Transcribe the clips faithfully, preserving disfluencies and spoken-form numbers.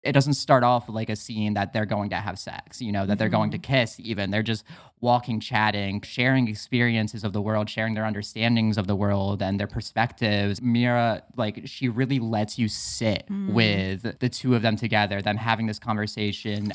it doesn't start off like a scene that they're going to have sex, you know, that mm-hmm. they're going to kiss even. They're just walking, chatting, sharing experiences of the world, sharing their understandings of the world and their perspectives. Mira, like, she really lets you sit mm. with the two of them together, them having this conversation.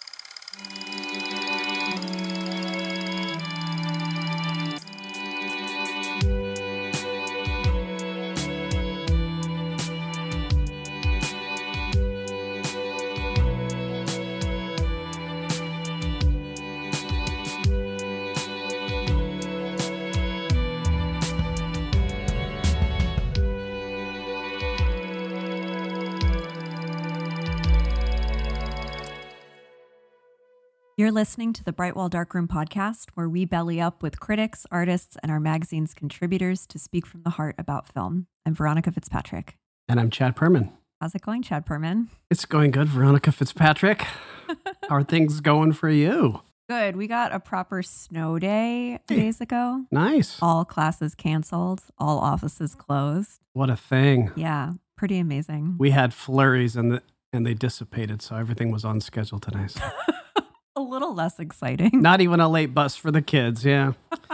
You're listening to the Brightwall Darkroom podcast, where we belly up with critics, artists, and our magazine's contributors to speak from the heart about film. I'm Veronica Fitzpatrick. And I'm Chad Perman. How's it going, Chad Perman? It's going good, Veronica Fitzpatrick. How are things going for you? Good. We got a proper snow day two days ago. Nice. All classes canceled. All offices closed. What a thing. Yeah, pretty amazing. We had flurries and the, and they dissipated, so everything was on schedule today. So. A little less exciting. Not even a late bus for the kids, yeah.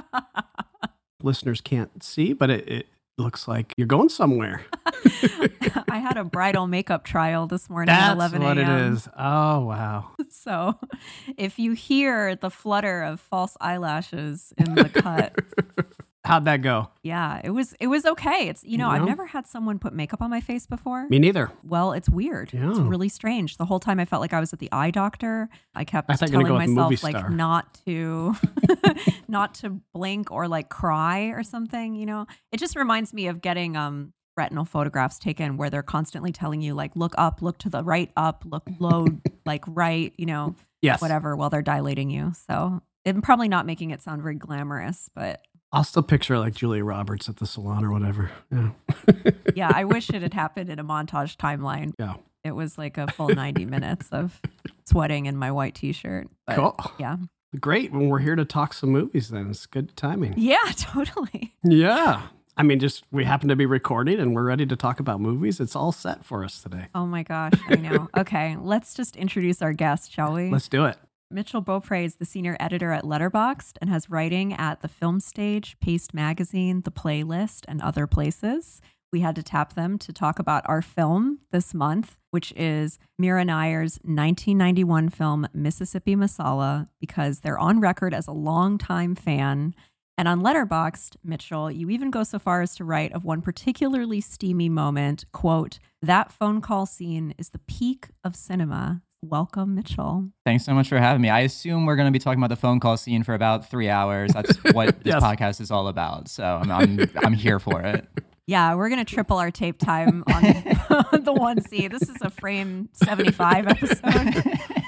Listeners can't see, but it, it looks like you're going somewhere. I had a bridal makeup trial this morning That's at eleven a.m. That's what it is. Oh, wow. So if you hear the flutter of false eyelashes in the cut... How'd that go? Yeah, it was it was okay. It's you know, you know, I've never had someone put makeup on my face before. Me neither. Well, it's weird. Yeah. It's really strange. The whole time I felt like I was at the eye doctor. I kept I telling go myself like not to not to blink or like cry or something, you know. It just reminds me of getting um retinal photographs taken where they're constantly telling you like look up, look to the right, up, look low, like right, you know, yes. whatever while they're dilating you. So I'm probably not making it sound very glamorous, but I'll still picture like Julia Roberts at the salon or whatever. Yeah. Yeah, I wish it had happened in a montage timeline. Yeah. It was like a full ninety minutes of sweating in my white t-shirt. But, cool. Yeah. Great. When we're here to talk some movies then. It's good timing. Yeah, totally. Yeah. I mean, just we happen to be recording and we're ready to talk about movies. It's all set for us today. Oh my gosh, I know. Okay, let's just introduce our guest, shall we? Let's do it. Mitchell Beaupre is the senior editor at Letterboxd and has writing at The Film Stage, Paste Magazine, The Playlist, and other places. We had to tap them to talk about our film this month, which is Mira Nair's nineteen ninety-one film Mississippi Masala, because they're on record as a longtime fan. And on Letterboxd, Mitchell, you even go so far as to write of one particularly steamy moment, quote, "That phone call scene is the peak of cinema." Welcome, Mitchell. Thanks so much for having me. I assume we're going to be talking about the phone call scene for about three hours. That's what this yes. podcast is all about. So I'm, I'm, I'm here for it. Yeah, we're going to triple our tape time on the one C. This is a frame seventy-five episode.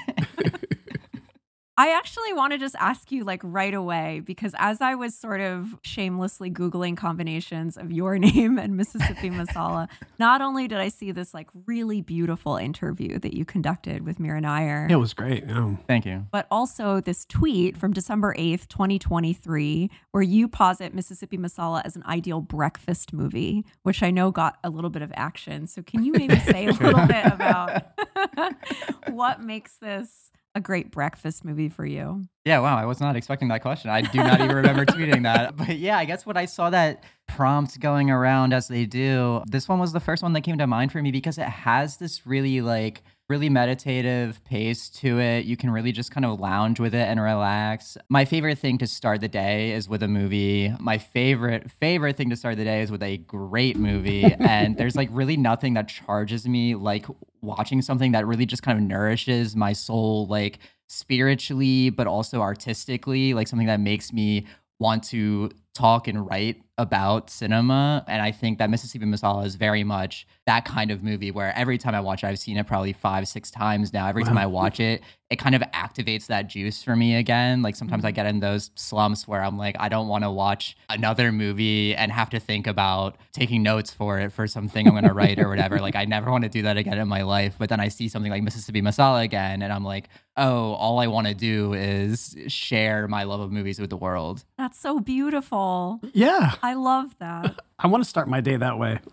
I actually want to just ask you like right away, because as I was sort of shamelessly Googling combinations of your name and Mississippi Masala, not only did I see this like really beautiful interview that you conducted with Mira Nair. It was great. Yeah. Thank you. But also this tweet from December eighth, twenty twenty-three, where you posit Mississippi Masala as an ideal breakfast movie, which I know got a little bit of action. So can you maybe say a little bit about what makes this a great breakfast movie for you? Yeah, wow, I was not expecting that question. I do not even remember tweeting that. But yeah, I guess when I saw that prompt going around as they do, this one was the first one that came to mind for me because it has this really like really meditative pace to it. You can really just kind of lounge with it and relax. My favorite thing to start the day is with a movie. My favorite, favorite thing to start the day is with a great movie. And there's like really nothing that charges me like watching something that really just kind of nourishes my soul, like spiritually, but also artistically, like something that makes me want to talk and write about cinema. And I think that Mississippi Masala is very much that kind of movie where every time I watch it, I've seen it probably five, six times now. Every wow. time I watch it, it kind of activates that juice for me again. Like sometimes I get in those slumps where I'm like, I don't want to watch another movie and have to think about taking notes for it for something I'm going to write or whatever. Like I never want to do that again in my life. But then I see something like Mississippi Masala again and I'm like, oh, all I want to do is share my love of movies with the world. That's so beautiful. Yeah. I love that. I want to start my day that way.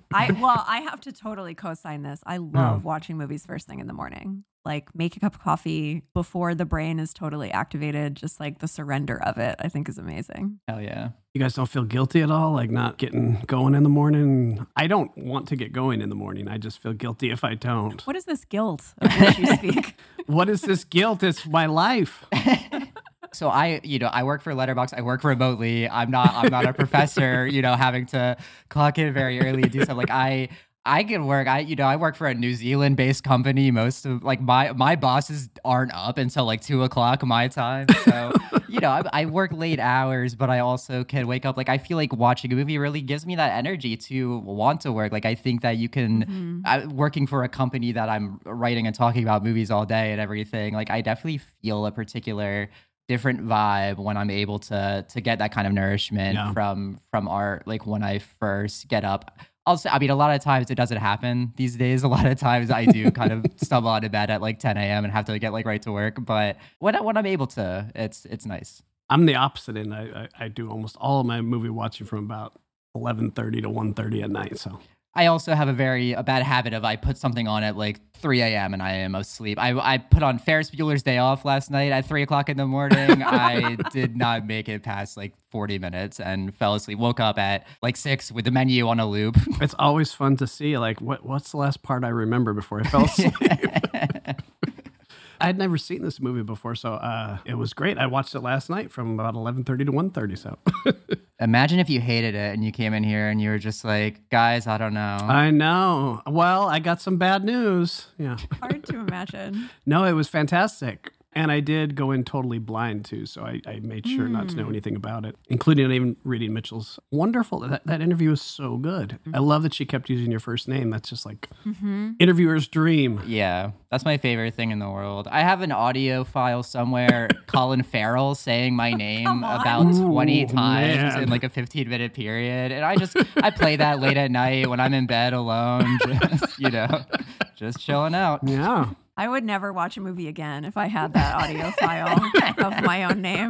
I well, I have to totally co-sign this. I love watching movies first thing in the morning. Like make a cup of coffee before the brain is totally activated. Just like the surrender of it, I think is amazing. Hell yeah. You guys don't feel guilty at all? Like not getting going in the morning? I don't want to get going in the morning. I just feel guilty if I don't. What is this guilt of which you speak? What is this guilt? It's my life. So I, you know, I work for Letterboxd. I work remotely. I'm not, I'm not a professor, you know, having to clock in very early and do stuff. Like I, I can work. I, you know, I work for a New Zealand-based company. Most of like my my bosses aren't up until like two o'clock my time. So, you know, I, I work late hours, but I also can wake up. Like I feel like watching a movie really gives me that energy to want to work. Like I think that you can, mm-hmm. I, working for a company that I'm writing and talking about movies all day and everything. Like I definitely feel a particular different vibe when I'm able to to get that kind of nourishment yeah. from from art. Like when I first get up. I'll say, I mean, a lot of times it doesn't happen these days. A lot of times I do kind of stumble out of bed at like ten a.m. and have to get like right to work. But when, I, when I'm able to, it's it's nice. I'm the opposite, and I, I, I do almost all of my movie watching from about eleven thirty to one thirty at night. So I also have a very a bad habit of I put something on at like three a.m. and I am asleep. I, I put on Ferris Bueller's Day Off last night at three o'clock in the morning. I did not make it past like forty minutes and fell asleep. Woke up at like six with the menu on a loop. It's always fun to see like what what's the last part I remember before I fell asleep. I had never seen this movie before, so uh, it was great. I watched it last night from about eleven thirty to one thirty. So imagine if you hated it and you came in here and you were just like, guys, I don't know. I know. Well, I got some bad news. Yeah. Hard to imagine. No, it was fantastic. And I did go in totally blind, too, so I, I made sure mm. not to know anything about it, including even reading Mitchell's. Wonderful. That, that interview was so good. Mm-hmm. I love that she kept using your first name. That's just like mm-hmm. interviewer's dream. Yeah, that's my favorite thing in the world. I have an audio file somewhere, Colin Farrell saying my name about twenty Ooh, times man. in like a fifteen-minute period. And I just, I play that late at night when I'm in bed alone, just, you know, just chilling out. Yeah. I would never watch a movie again if I had that audio file of my own name.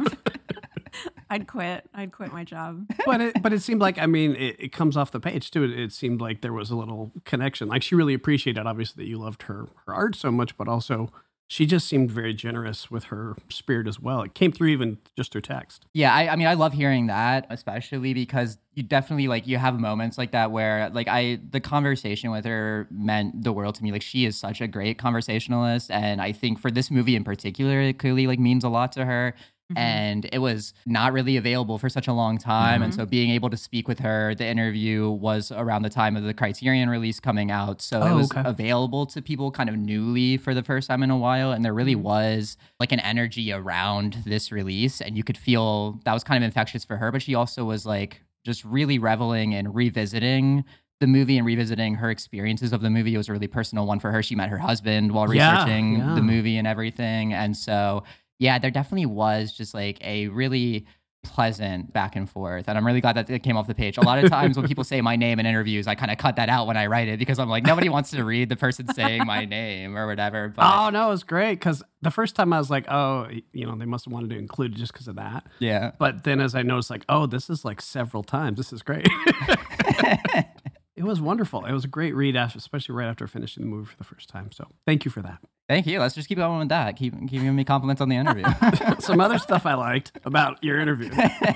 I'd quit. I'd quit my job. But it, but it seemed like, I mean, it, it comes off the page too. It, it seemed like there was a little connection. Like she really appreciated, obviously, that you loved her, her art so much, but also she just seemed very generous with her spirit as well. It came through even just her text. Yeah, I, I mean, I love hearing that, especially because you definitely, like, you have moments like that where, like, I, the conversation with her meant the world to me. Like, she is such a great conversationalist, and I think for this movie in particular, it clearly, like, means a lot to her. Mm-hmm. And it was not really available for such a long time. Mm-hmm. And so being able to speak with her, the interview was around the time of the Criterion release coming out. So oh, it was okay. available to people kind of newly for the first time in a while. And there really was like an energy around this release. And you could feel that was kind of infectious for her. But she also was like just really reveling and revisiting the movie and revisiting her experiences of the movie. It was a really personal one for her. She met her husband while researching yeah, yeah. the movie and everything. And so yeah, there definitely was just like a really pleasant back and forth. And I'm really glad that it came off the page. A lot of times when people say my name in interviews, I kind of cut that out when I write it because I'm like, nobody wants to read the person saying my name or whatever. But oh, no, it was great because the first time I was like, oh, you know, they must have wanted to include it just because of that. Yeah. But then as I noticed, like, oh, this is like several times. This is great. It was wonderful. It was a great read, especially right after finishing the movie for the first time. So thank you for that. Thank you. Let's just keep going with that. Keep, keep giving me compliments on the interview. Some other stuff I liked about your interview.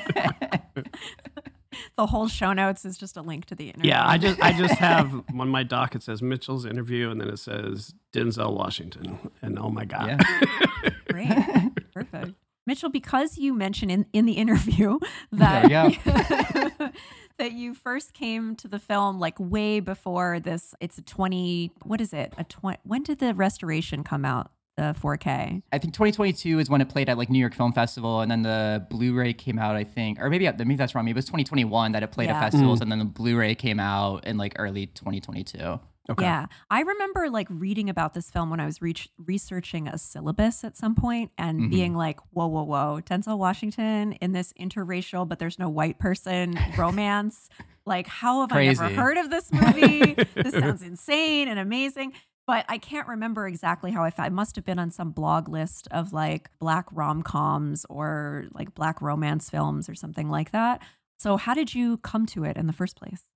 The whole show notes is just a link to the interview. Yeah, I just I just have on my doc, it says Mitchell's interview, and then it says Denzel Washington. And oh my God. Yeah. Great. Perfect. Mitchell, because you mentioned in, in the interview that that you first came to the film like way before this, it's a twenty, what is it? A twenty, when did the restoration come out? The four K? I think twenty twenty-two is when it played at like New York Film Festival, and then the Blu-ray came out, I think, or maybe maybe that's wrong. Maybe it was twenty twenty-one that it played yeah. at festivals, mm. and then the Blu-ray came out in like early twenty twenty-two. Okay. Yeah. I remember like reading about this film when I was re- researching a syllabus at some point and mm-hmm. being like, whoa, whoa, whoa, Denzel Washington in this interracial, but there's no white person romance. Like, how have Crazy. I never heard of this movie? This sounds insane and amazing. But I can't remember exactly how I felt. It must have been on some blog list of like black rom-coms or like black romance films or something like that. So how did you come to it in the first place?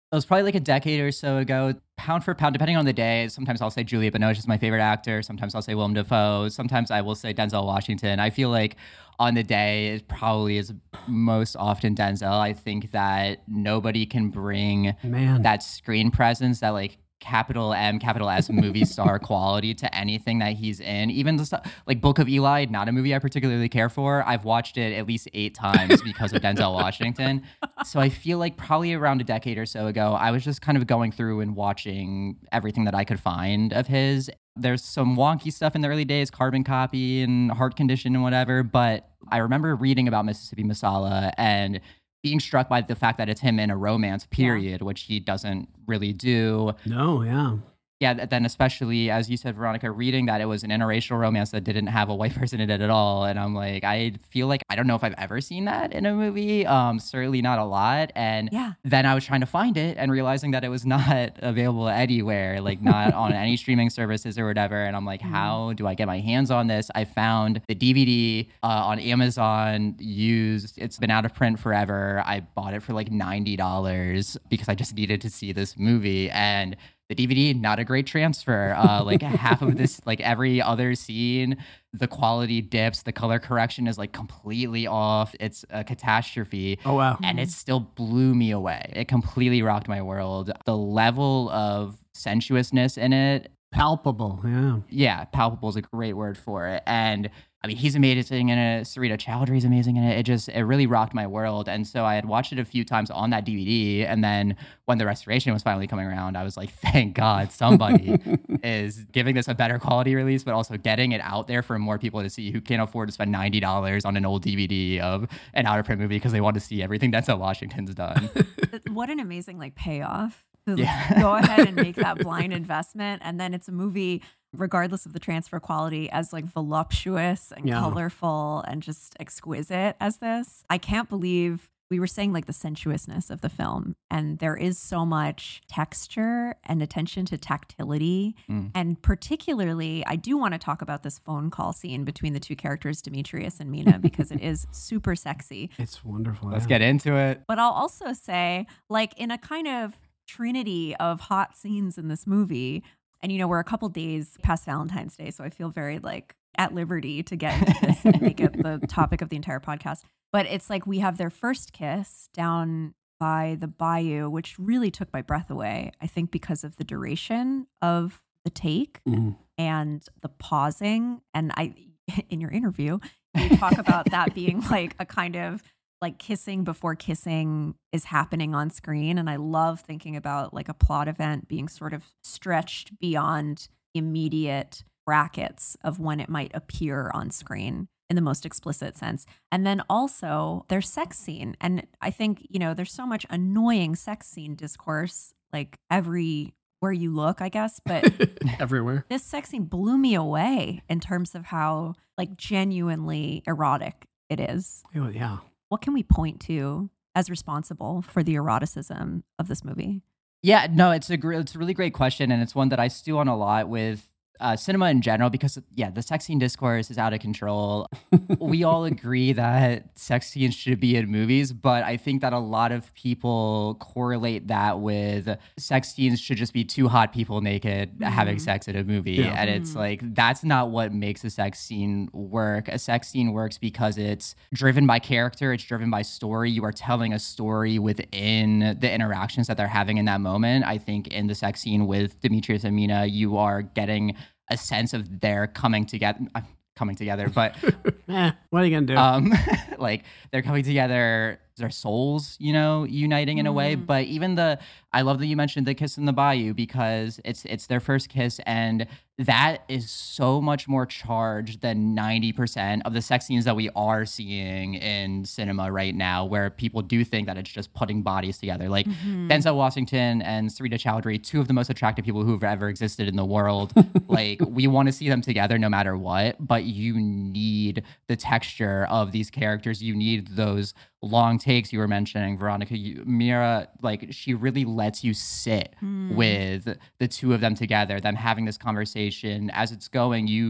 It was probably like a decade or so ago, pound for pound, depending on the day. Sometimes I'll say Juliette Binoche is my favorite actor. Sometimes I'll say Willem Dafoe. Sometimes I will say Denzel Washington. I feel like on the day, it probably is most often Denzel. I think that nobody can bring Man. that screen presence, that like capital M, capital S movie star quality to anything that he's in. Even the stuff like Book of Eli, not a movie I particularly care for. I've watched it at least eight times because of Denzel Washington. So I feel like probably around a decade or so ago, I was just kind of going through and watching everything that I could find of his. There's some wonky stuff in the early days, Carbon Copy and Heart Condition and whatever. But I remember reading about Mississippi Masala and being struck by the fact that it's him in a romance period, yeah. which he doesn't really do. No, yeah. Yeah, then especially, as you said, Veronica, reading that it was an interracial romance that didn't have a white person in it at all. And I'm like, I feel like, I don't know if I've ever seen that in a movie. Um, certainly not a lot. And yeah. then I was trying to find it and realizing that it was not available anywhere, like not on any streaming services or whatever. And I'm like, mm. how do I get my hands on this? I found the D V D uh, on Amazon used. It's been out of print forever. I bought it for like ninety dollars because I just needed to see this movie. And the D V D, not a great transfer. Uh, like half of this, like every other scene, the quality dips, the color correction is like completely off. It's a catastrophe. Oh, wow. And it still blew me away. It completely rocked my world. The level of sensuousness in it. Palpable, yeah. Yeah, palpable is a great word for it. And I mean, he's amazing in it. Sarita Chowdhury's amazing in it. It just, it really rocked my world. And so I had watched it a few times on that D V D. And then when the restoration was finally coming around, I was like, thank God somebody is giving this a better quality release, but also getting it out there for more people to see who can't afford to spend ninety dollars on an old D V D of an out of print movie because they want to see everything Denzel Washington's done. What an amazing like payoff. To Yeah. go ahead and make that blind investment. And then it's a movie, regardless of the transfer quality, as like voluptuous and Yeah. colorful and just exquisite as this. I can't believe we were saying like the sensuousness of the film. And there is so much texture and attention to tactility. Mm. And particularly, I do want to talk about this phone call scene between the two characters, Demetrius and Mina, because it is super sexy. It's wonderful. Let's yeah. get into it. But I'll also say, like, in a kind of trinity of hot scenes in this movie, and you know, we're a couple days past Valentine's Day, so I feel very like at liberty to get into this and make it the topic of the entire podcast. But it's like we have their first kiss down by the bayou, which really took my breath away, I think because of the duration of the take Mhm. and the pausing. And I, in your interview, you talk about that being like a kind of like kissing before kissing is happening on screen. And I love thinking about like a plot event being sort of stretched beyond immediate brackets of when it might appear on screen in the most explicit sense. And then also their sex scene. And I think, you know, there's so much annoying sex scene discourse, like everywhere you look, I guess. But Everywhere. this sex scene blew me away in terms of how like genuinely erotic it is. Oh, yeah. What can we point to as responsible for the eroticism of this movie? Yeah, no, it's a gr- it's a really great question, and it's one that I stew on a lot with uh, cinema in general because, yeah, the sex scene discourse is out of control. We all agree that sex scenes should be in movies, but I think that a lot of people correlate that with sex scenes should just be two hot people naked Mm-hmm. having sex in a movie. Yeah. And it's like, that's not what makes a sex scene work. A sex scene works because it's driven by character, it's driven by story. You are telling a story within the interactions that they're having in that moment. I think in the sex scene with Demetrius and Mina, you are getting a sense of their coming together, uh, coming together, but Eh, what are you going to do? um, like they're coming together, their souls, you know, uniting in a way. Mm. But even the, I love that you mentioned the kiss in the bayou because it's it's their first kiss, and that is so much more charged than ninety percent of the sex scenes that we are seeing in cinema right now, where people do think that it's just putting bodies together. Like Mhm. Denzel Washington and Sarita Chowdhury, two of the most attractive people who have ever existed in the world. Like we want to see them together no matter what, but you need the texture of these characters. You need those long takes you were mentioning, Veronica. You, Mira, like she really lets you sit Mm. with the two of them together, them having this conversation as it's going. You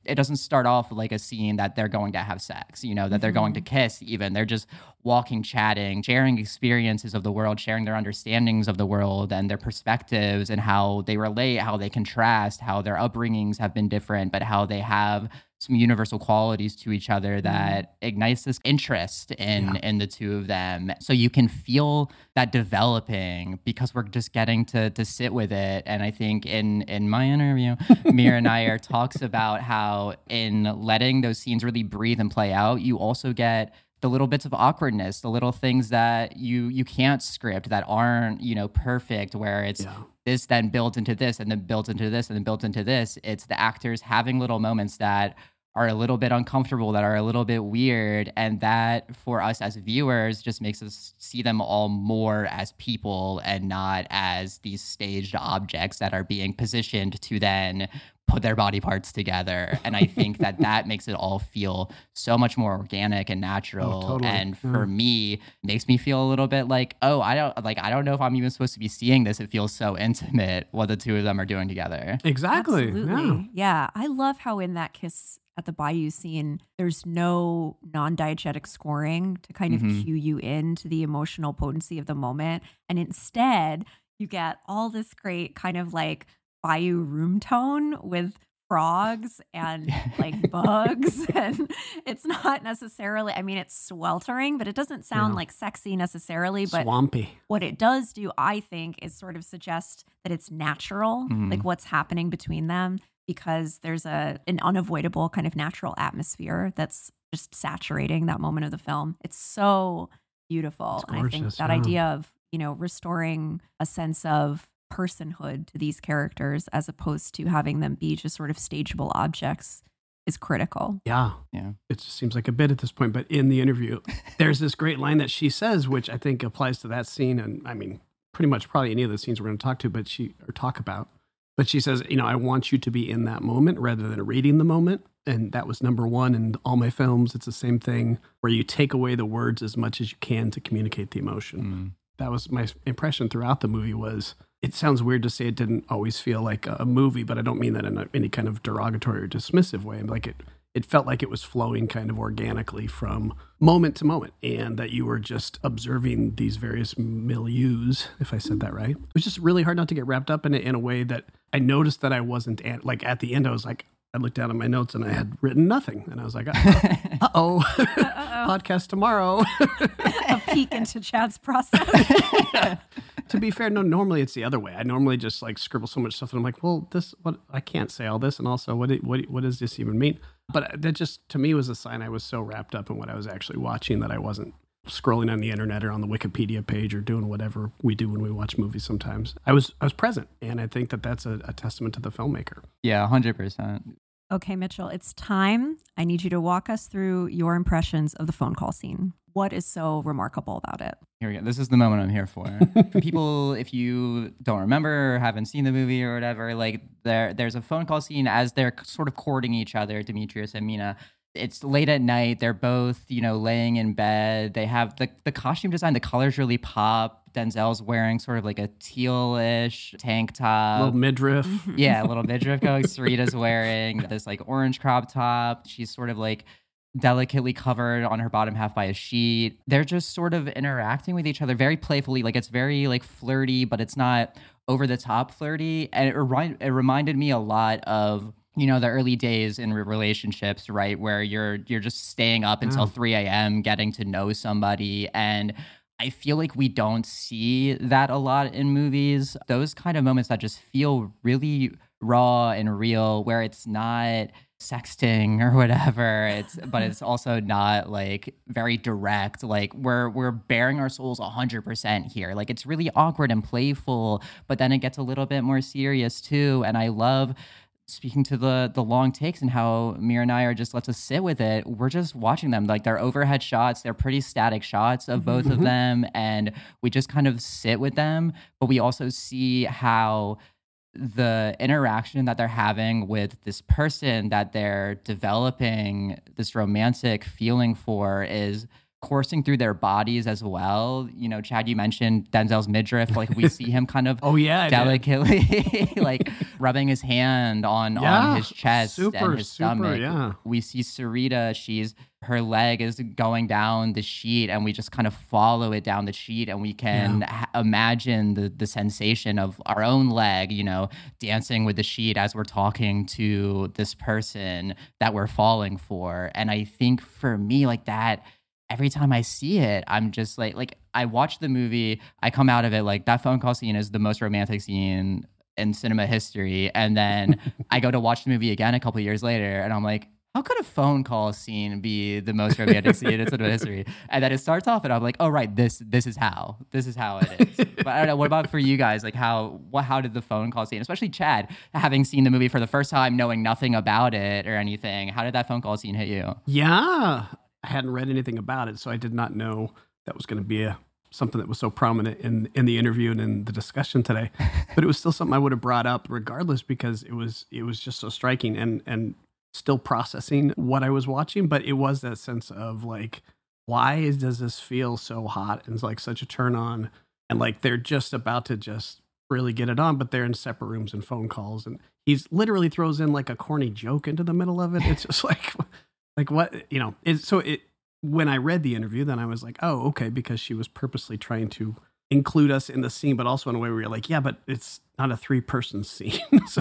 it doesn't start off like a scene that they're going to have sex, you know, that they're going to kiss even. They're just walking, chatting, sharing experiences of the world, sharing their understandings of the world and their perspectives and how they relate, how they contrast, how their upbringings have been different, but how they have some universal qualities to each other that ignites this interest in Yeah. in the two of them. So you can feel that developing because we're just getting to to sit with it. And I think in in my interview, Mira Nair talks about how in letting those scenes really breathe and play out, you also get the little bits of awkwardness, the little things that you you can't script that aren't, you know, perfect, where it's Yeah. this then builds into this and then builds into this and then builds into this. It's the actors having little moments that are a little bit uncomfortable, that are a little bit weird. And that for us as viewers just makes us see them all more as people and not as these staged objects that are being positioned to then put their body parts together. And I think that that makes it all feel so much more organic and natural. Oh, totally. And Yeah. for me, makes me feel a little bit like, oh, I don't like, I don't know if I'm even supposed to be seeing this. It feels so intimate what the two of them are doing together. Exactly. Absolutely. Yeah. Yeah. I love how in that kiss at the bayou scene, there's no non-diegetic scoring to kind of Mhm. cue you into the emotional potency of the moment. And instead, you get all this great kind of like bayou room tone with frogs and like bugs. And it's not necessarily, I mean, it's sweltering, but it doesn't sound Yeah. like sexy necessarily. But Swampy. what it does do, I think, is sort of suggest that it's natural, Mhm. like what's happening between them, because there's a an unavoidable kind of natural atmosphere that's just saturating that moment of the film. It's so beautiful. It's And I think gorgeous, that yeah. idea of, you know, restoring a sense of personhood to these characters as opposed to having them be just sort of stageable objects is critical. Yeah. Yeah. It just seems like a bit at this point, but in the interview, there's this great line that she says, which I think applies to that scene. And I mean, pretty much probably any of the scenes we're going to talk to, but she or talk about. But she says, you know, I want you to be in that moment rather than reading the moment. And that was number one in all my films. It's the same thing where you take away the words as much as you can to communicate the emotion. Mm. That was my impression throughout the movie. Was it sounds weird to say it didn't always feel like a movie, but I don't mean that in a, any kind of derogatory or dismissive way. Like it, it felt like it was flowing kind of organically from moment to moment, and that you were just observing these various milieus, if I said that right. It was just really hard not to get wrapped up in it in a way that I noticed that I wasn't at, like at the end, I was like, I looked down at my notes and I had written nothing. And I was like, uh oh, podcast tomorrow. A peek into Chad's process. To be fair, no, normally it's the other way. I normally just like scribble so much stuff and I'm like, well, this, what, I can't say all this. And also, what, what, what does this even mean? But that just, to me, was a sign I was so wrapped up in what I was actually watching that I wasn't scrolling on the internet or on the Wikipedia page or doing whatever we do when we watch movies sometimes. I was, I was present. And I think that that's a, a testament to the filmmaker. Yeah, one hundred percent. Okay, Mitchell, it's time. I need you to walk us through your impressions of the phone call scene. What is so remarkable about it? Here we go. This is the moment I'm here for. For people, if you don't remember or haven't seen the movie or whatever, like there, there's a phone call scene as they're sort of courting each other, Demetrius and Mina. It's late at night. They're both, you know, laying in bed. They have the, the costume design, the colors really pop. Denzel's wearing sort of like a tealish tank top. A little midriff. Yeah, a little midriff going. Sarita's wearing this like orange crop top. She's sort of like delicately covered on her bottom half by a sheet. They're just sort of interacting with each other very playfully. Like it's very like flirty, but it's not over the top flirty. And it, remind, it reminded me a lot of, you know, the early days in re- relationships, right? Where you're you're just staying up until Wow. three a.m. getting to know somebody. And I feel like we don't see that a lot in movies. Those kind of moments that just feel really raw and real, where it's not sexting or whatever. It's but it's also not like very direct. Like we're we're bearing our souls a hundred percent here. Like it's really awkward and playful, but then it gets a little bit more serious too. And I love speaking to the the long takes and how Mira and I are just lets us sit with it. We're just watching them. Like they're overhead shots, they're pretty static shots of both of them, and we just kind of sit with them. But we also see how the interaction that they're having with this person that they're developing this romantic feeling for is coursing through their bodies as well. You know, Chad, you mentioned Denzel's midriff. Like we see him kind of oh yeah, delicately like rubbing his hand on, yeah, on his chest super, and his super, stomach. Yeah. We see Sarita, she's her leg is going down the sheet and we just kind of follow it down the sheet and we can yeah. ha- imagine the the sensation of our own leg, you know, dancing with the sheet as we're talking to this person that we're falling for. And I think for me, like that, every time I see it, I'm just like, like I watch the movie, I come out of it like that phone call scene is the most romantic scene in cinema history. And then I go to watch the movie again a couple years later and I'm like, how could a phone call scene be the most romantic scene in cinema history? And then it starts off and I'm like, oh, right, this this is how. This is how it is. But I don't know, what about for you guys? Like how what how did the phone call scene, especially Chad, having seen the movie for the first time, knowing nothing about it or anything, how did that phone call scene hit you? Yeah. I hadn't read anything about it, so I did not know that was going to be a something that was so prominent in, in the interview and in the discussion today. But it was still something I would have brought up regardless because it was it was just so striking and and still processing what I was watching. But it was that sense of like, why is, does this feel so hot and it's like such a turn on? And like they're just about to just really get it on, but they're in separate rooms and phone calls. And he's literally throws in like a corny joke into the middle of it. It's just like, like what, you know, it, so it, when I read the interview, then I was like, oh, okay, because she was purposely trying to include us in the scene, but also in a way where you're like, yeah, but it's not a three-person scene. so,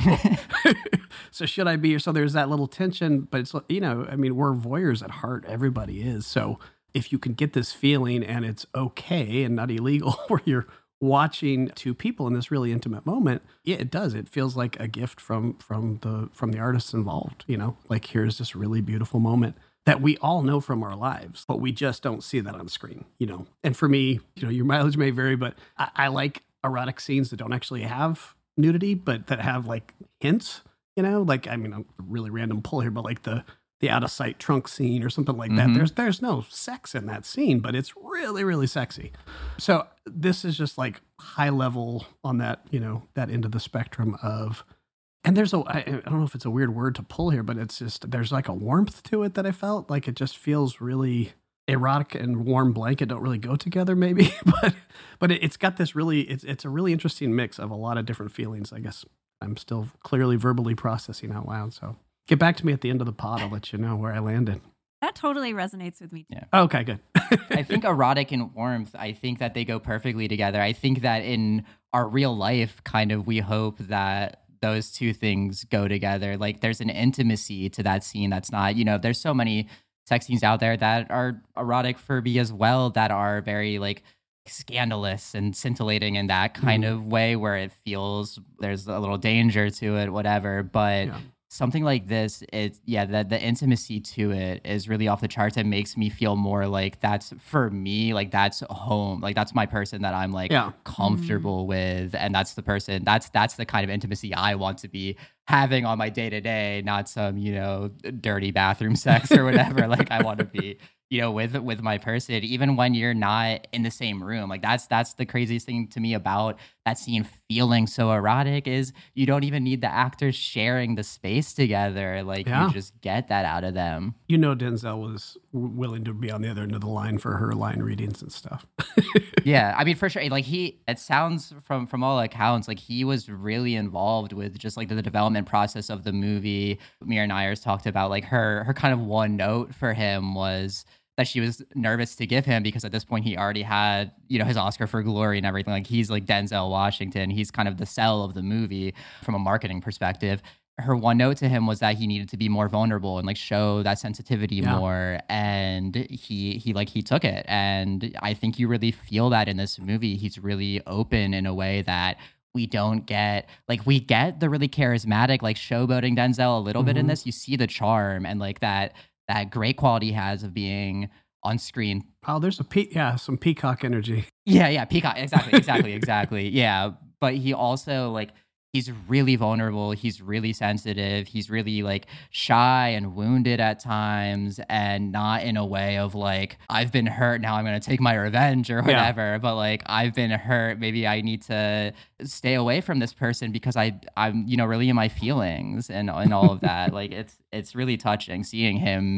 so should I be? So there's that little tension, but it's, you know, I mean, we're voyeurs at heart. Everybody is. So if you can get this feeling and it's okay and not illegal where you're watching two people in this really intimate moment, yeah, it does. It feels like a gift from, from the, from the artists involved, you know, like here's this really beautiful moment that we all know from our lives, but we just don't see that on screen, you know? And for me, you know, your mileage may vary, but I, I like erotic scenes that don't actually have nudity, but that have like hints, you know? Like, I mean, a really random pull here, but like the, the out of sight trunk scene or something like that. Mm-hmm. There's, there's no sex in that scene, but it's really, really sexy. So this is just like high level on that, you know, that end of the spectrum of, and there's a, I, I don't know if it's a weird word to pull here, but it's just, there's like a warmth to it that I felt like it just feels really erotic and warm blanket don't really go together maybe, but, but it, it's got this really, it's, it's a really interesting mix of a lot of different feelings. I guess I'm still clearly verbally processing out loud. So get back to me at the end of the pod. I'll let you know where I landed. That totally resonates with me. Yeah. Okay, good. I think erotic and warmth, I think that they go perfectly together. I think that in our real life, kind of, we hope that those two things go together. Like there's an intimacy to that scene that's not, you know, there's so many sex scenes out there that are erotic for me as well, that are very like scandalous and scintillating in that kind mm. of way where it feels there's a little danger to it, whatever. But yeah. something like this, it yeah, the, the intimacy to it is really off the charts. It makes me feel more like that's for me, like that's home, like that's my person that I'm like yeah. comfortable mm. with, and that's the person, that's that's the kind of intimacy I want to be having on my day to day, not some, you know, dirty bathroom sex or whatever. Like I want to be, you know, with with my person, even when you're not in the same room. Like that's that's the craziest thing to me about that scene feeling so erotic is you don't even need the actors sharing the space together. Like yeah. you just get that out of them. You know, Denzel was w- willing to be on the other end of the line for her line readings and stuff. Yeah, I mean, for sure. Like he, it sounds from from all accounts, like he was really involved with just like the, the development process of the movie. Mira Nyers talked about like her her kind of one note for him was that she was nervous to give him because at this point he already had, you know, his Oscar for Glory and everything. Like he's like Denzel Washington. He's kind of the sell of the movie from a marketing perspective. Her one note to him was that he needed to be more vulnerable and like show that sensitivity yeah. more. And he, he like, he took it. And I think you really feel that in this movie. He's really open in a way that we don't get. Like we get the really charismatic, like showboating Denzel a little mm-hmm. bit in this. You see the charm and like that, that great quality he has of being on screen. Oh, there's a pe- yeah, some peacock energy. Yeah, yeah, peacock. Exactly, exactly, exactly. Yeah, but he also like he's really vulnerable. He's really sensitive. He's really like shy and wounded at times, and not in a way of like I've been hurt. Now I'm gonna take my revenge or whatever. Yeah. But like I've been hurt. Maybe I need to stay away from this person because I I'm you know really in my feelings and and all of that. Like it's it's really touching seeing him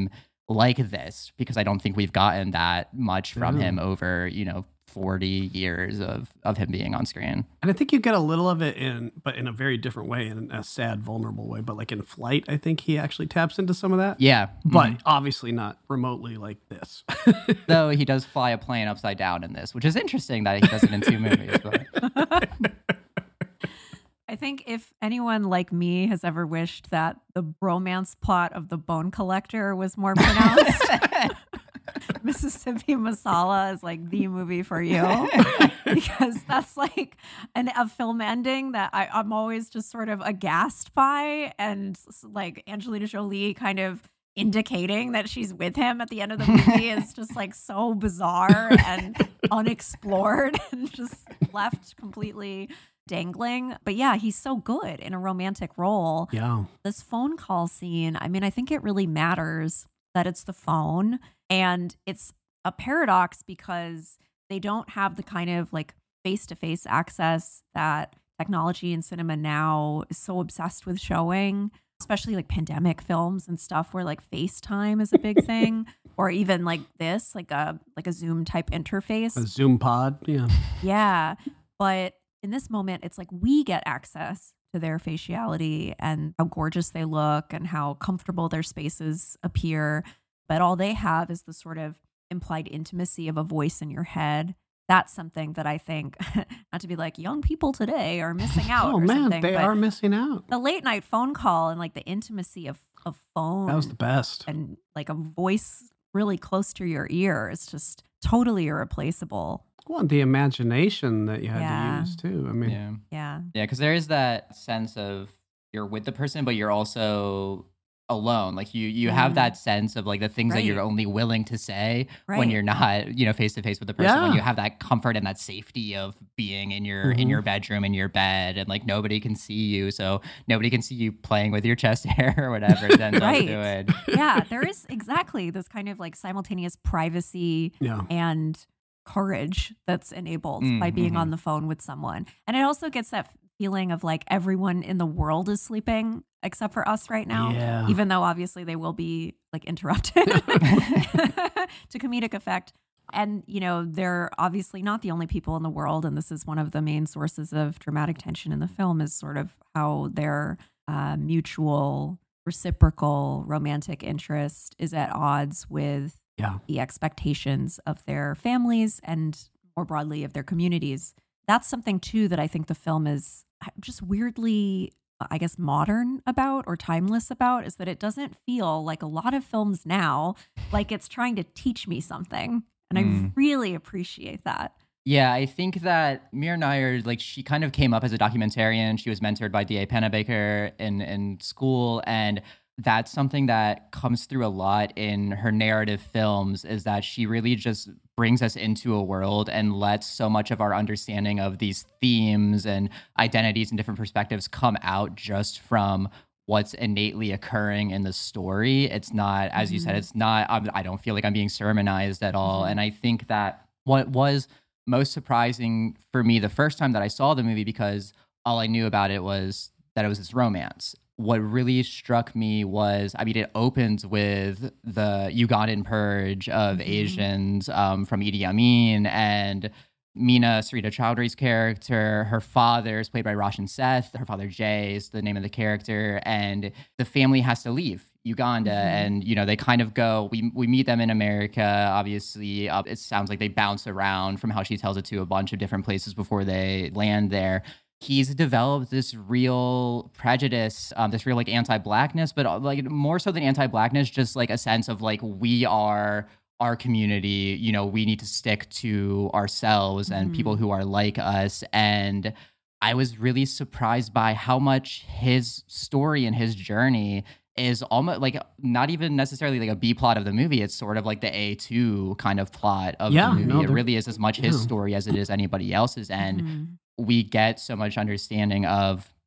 like this, because I don't think we've gotten that much from Yeah. him over, you know, forty years of of him being on screen. And I think you get a little of it in, but in a very different way, in a sad, vulnerable way. But like in Flight, I think he actually taps into some of that. Yeah. But Mhm. obviously not remotely like this. Though he does fly a plane upside down in this, which is interesting that he does it in two movies. But. I think if anyone like me has ever wished that the bromance plot of The Bone Collector was more pronounced, Mississippi Masala is like the movie for you, because that's like an, a film ending that I, I'm always just sort of aghast by, and like Angelina Jolie kind of indicating that she's with him at the end of the movie is just like so bizarre and unexplored and just left completely dangling. But yeah, he's so good in a romantic role. Yeah. This phone call scene, I mean, I think it really matters that it's the phone, and it's a paradox because they don't have the kind of like face-to-face access that technology in cinema now is so obsessed with showing, especially like pandemic films and stuff where like FaceTime is a big thing, or even like this, like a like a Zoom type interface. A Zoom pod. Yeah. Yeah. But in this moment, it's like we get access to their faciality and how gorgeous they look and how comfortable their spaces appear. But all they have is the sort of implied intimacy of a voice in your head. That's something that I think, not to be like young people today are missing out. Oh or man, something, they but are missing out. the late night phone call and like the intimacy of, of phone That was the best. and like a voice really close to your ear is just totally irreplaceable. Well, and the imagination that you had Yeah. to use too. I mean, Yeah. Yeah. Yeah, because there is that sense of you're with the person, but you're also alone. Like you, you have Mhm. that sense of like the things that you're Right. only willing to say when Right. you're not, you know, face to face with the person. When Yeah. you have that comfort and that safety of being in your in Mhm. your bedroom, in your bed, and like nobody can see you, so nobody can see you playing with your chest hair or whatever Denzel's Right. doing. Yeah, there is exactly this kind of like simultaneous privacy yeah. and courage that's enabled Mm, by being mhm. on the phone with someone. And it also gets that feeling of like everyone in the world is sleeping except for us right now, Yeah. even though obviously they will be like interrupted to comedic effect. And, you know, they're obviously not the only people in the world. And this is one of the main sources of dramatic tension in the film, is sort of how their uh, mutual, reciprocal romantic interest is at odds with Yeah. the expectations of their families and more broadly of their communities. That's something too that I think the film is just weirdly, I guess, modern about or timeless about, is that it doesn't feel like a lot of films now, like it's trying to teach me something. And I Mm. really appreciate that. Yeah, I think that Mira Nair, like, she kind of came up as a documentarian. She was mentored by D A Pennebaker in, in school. And that's something that comes through a lot in her narrative films, is that she really just brings us into a world and lets so much of our understanding of these themes and identities and different perspectives come out just from what's innately occurring in the story. It's not, as you said, Mhm. it's not, I'm, I don't feel like I'm being sermonized at all. Mhm. And I think that what was most surprising for me the first time that I saw the movie, because all I knew about it was that it was this romance. What really struck me was, I mean, it opens with the Ugandan purge of Mhm. Asians um, from Idi Amin, and Meena Sarita Chowdhury's character, her father is played by Roshan Seth. Her father, Jay, is the name of the character. And the family has to leave Uganda. Mhm. And, you know, they kind of go, we, we meet them in America, obviously. Uh, it sounds like they bounce around, from how she tells it, to a bunch of different places before they land there. He's developed this real prejudice, um, this real like anti-blackness, but uh, like more so than anti-blackness, just like a sense of like, we are our community, you know, we need to stick to ourselves and Mhm. people who are like us. And I was really surprised by how much his story and his journey is almost like not even necessarily like a B plot of the movie. It's sort of like the A two kind of plot of Yeah, the movie. no, It there- really is as much his yeah. story as it is anybody else's. And Mhm. we get so much understanding of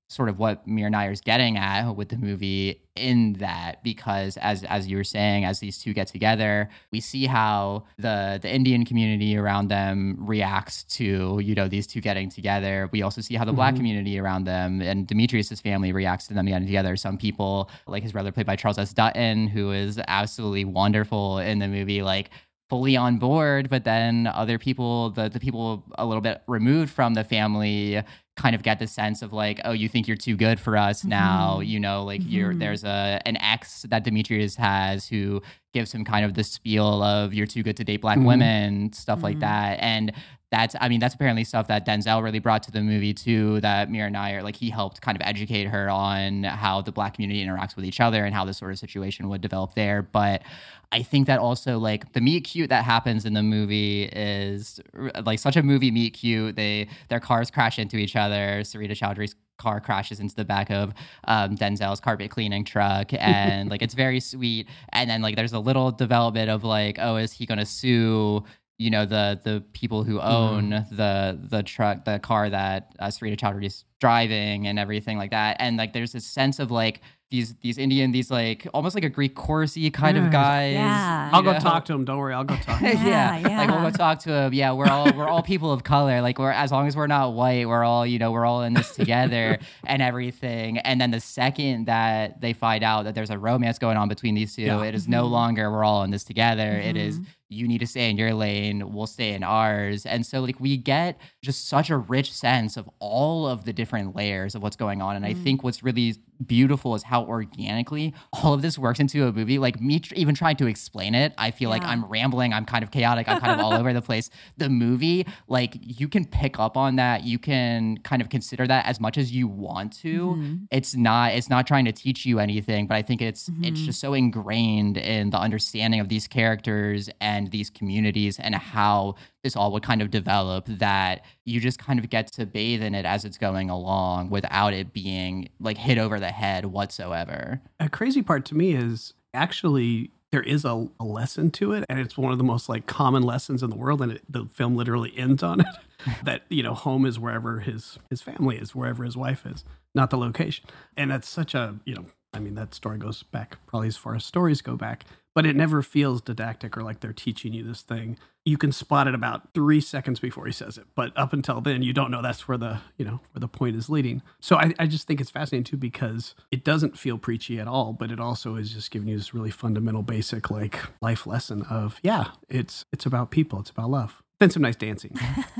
sort of what Mira Nair's getting at with the movie in that, because as as you were saying, as these two get together, we see how the the Indian community around them reacts to, you know, these two getting together. We also see how the black Mhm. community around them and Demetrius's family reacts to them getting together. Some people, like his brother played by Charles S. Dutton, who is absolutely wonderful in the movie, like fully on board, but then other people, the the people a little bit removed from the family, kind of get the sense of like, oh, you think you're too good for us now, Mhm. you know, like you're Mhm. there's a an ex that Demetrius has who gives him kind of the spiel of you're too good to date black Mhm. women, stuff like Mhm. that. And that's, I mean, that's apparently stuff that Denzel really brought to the movie too, that Mira Nair, like he helped kind of educate her on how the black community interacts with each other and how this sort of situation would develop there. But I think that also like the meet cute that happens in the movie is r- like such a movie meet cute. They their cars crash into each other. Sarita Chowdhury's car crashes into the back of um, Denzel's carpet cleaning truck, and like it's very sweet. And then like there's a little development of like, oh, is he gonna sue? You know, the the people who own Mhm. the the truck, the car that uh, Sarita Chowdhury is driving, and everything like that. And like there's this sense of like these these Indian, these like almost like a Greek chorusy kind Yeah, of he's- guys. Yeah. you I'll go know? talk to him. Don't worry, I'll go talk to him. yeah, Yeah, like we'll yeah. go talk to him. Yeah, we're all we're all people of color. Like we're as long as we're not white, we're all, you know, we're all in this together and everything. And then the second that they find out that there's a romance going on between these two, Yeah. it is no Mhm. longer we're all in this together. It is Mhm. you need to stay in your lane, we'll stay in ours. And so like we get just such a rich sense of all of the different layers of what's going on. And I Mm. think what's really beautiful is how organically all of this works into a movie. Like me tr- even trying to explain it, I feel like Yeah. I'm rambling, I'm kind of chaotic, I'm kind of all over the place. The movie, like you can pick up on that, you can kind of consider that as much as you want to. Mhm. It's not it's not trying to teach you anything, but I think it's it's Mhm. just so ingrained in the understanding of these characters and these communities and how this all would kind of develop, that you just kind of get to bathe in it as it's going along without it being like hit over the head whatsoever. A crazy part to me is actually there is a, a lesson to it, and it's one of the most like common lessons in the world, and it, the film literally ends on it. That, you know, home is wherever his his family is, wherever his wife is, not the location. And that's such a, you know, I mean, that story goes back probably as far as stories go back, but it never feels didactic or like they're teaching you this thing. You can spot it about three seconds before he says it, but up until then, you don't know that's where the, you know, where the point is leading. So I, I just think it's fascinating too, because it doesn't feel preachy at all, but it also is just giving you this really fundamental, basic like life lesson of, yeah, it's it's about people, it's about love. Then some nice dancing.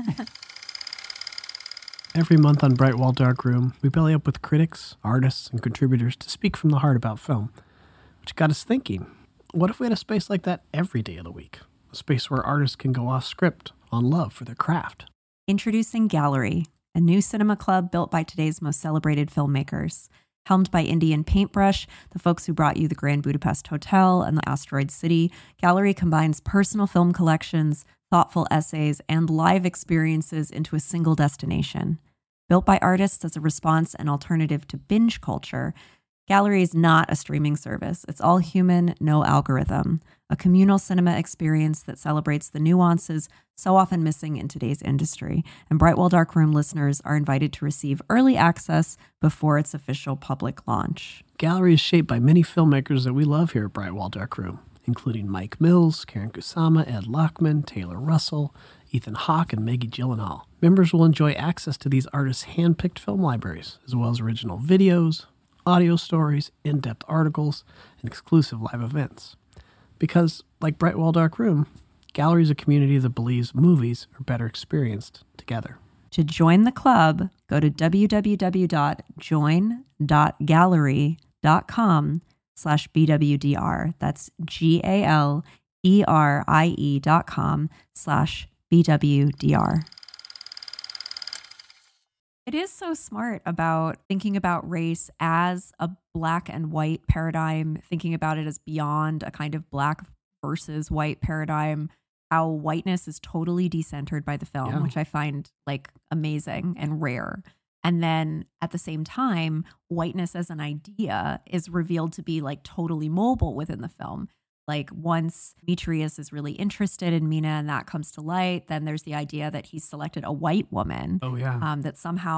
Every month on Bright Wall Dark Room, we belly up with critics, artists, and contributors to speak from the heart about film, which got us thinking, what if we had a space like that every day of the week? A space where artists can go off script on love for their craft. Introducing Gallery, a new cinema club built by today's most celebrated filmmakers. Helmed by Indian Paintbrush, the folks who brought you the Grand Budapest Hotel and the Asteroid City, Gallery combines personal film collections, thoughtful essays, and live experiences into a single destination. Built by artists as a response and alternative to binge culture, Gallery is not a streaming service. It's all human, no algorithm. A communal cinema experience that celebrates the nuances so often missing in today's industry. And Brightwell Dark Room listeners are invited to receive early access before its official public launch. Gallery is shaped by many filmmakers that we love here at Brightwall Dark Room, including Mike Mills, Karen Kusama, Ed Lockman, Taylor Russell, Ethan Hawke, and Maggie Gyllenhaal. Members will enjoy access to these artists' hand-picked film libraries, as well as original videos, audio stories, in-depth articles, and exclusive live events. Because, like Brightwall Dark Room, Gallery is a community that believes movies are better experienced together. To join the club, go to www.join.gallery.com slash BWDR. That's G-A-L-E-R-I-E dot com slash B-W-D-R. It is so smart about thinking about race as a black and white paradigm, thinking about it as beyond a kind of black versus white paradigm, how whiteness is totally decentered by the film, Yeah. which I find like amazing and rare. And then at the same time, whiteness as an idea is revealed to be like totally mobile within the film. Like once Demetrius is really interested in Mina and that comes to light, then there's the idea that he's selected a white woman, Oh, yeah. um, that somehow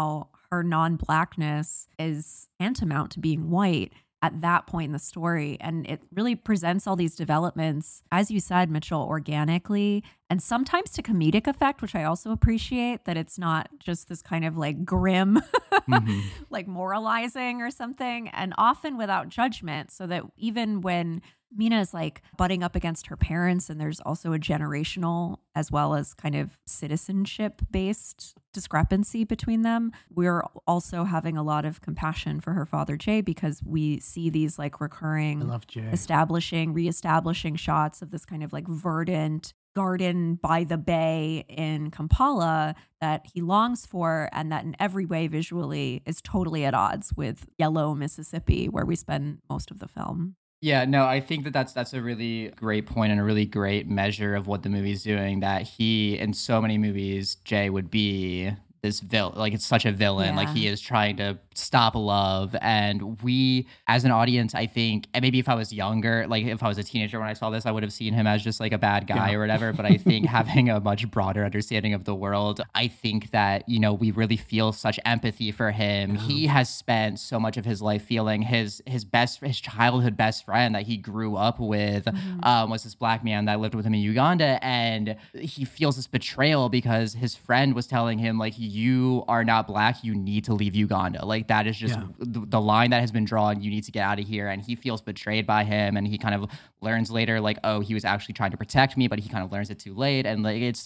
her non-blackness is tantamount to being white at that point in the story. And it really presents all these developments, as you said, Mitchell, organically and sometimes to comedic effect, which I also appreciate, that it's not just this kind of like grim, mm-hmm. like moralizing or something, and often without judgment, so that even when Mina is like butting up against her parents, and there's also a generational as well as kind of citizenship based discrepancy between them, we're also having a lot of compassion for her father, Jay, because we see these like recurring, I love Jay. establishing, reestablishing shots of this kind of like verdant garden by the bay in Kampala that he longs for, and that in every way visually is totally at odds with yellow Mississippi, where we spend most of the film. Yeah, no, I think that that's that's a really great point and a really great measure of what the movie's doing, that he, in so many movies, Jay would be this villain, like it's such a villain, Yeah. like he is trying to stop love. And we, as an audience, I think, and maybe if I was younger, like if I was a teenager when I saw this, I would have seen him as just like a bad guy Yeah. or whatever. But I think having a much broader understanding of the world, I think that, you know, we really feel such empathy for him. Yeah. He has spent so much of his life feeling his his best, his childhood best friend that he grew up with Mhm. um, was this black man that lived with him in Uganda. And he feels this betrayal because his friend was telling him, like, you are not black, you need to leave Uganda. Like, that is just Yeah. the, the line that has been drawn. You need to get out of here. And he feels betrayed by him. And he kind of learns later, like, oh, he was actually trying to protect me, but he kind of learns it too late. And like, it's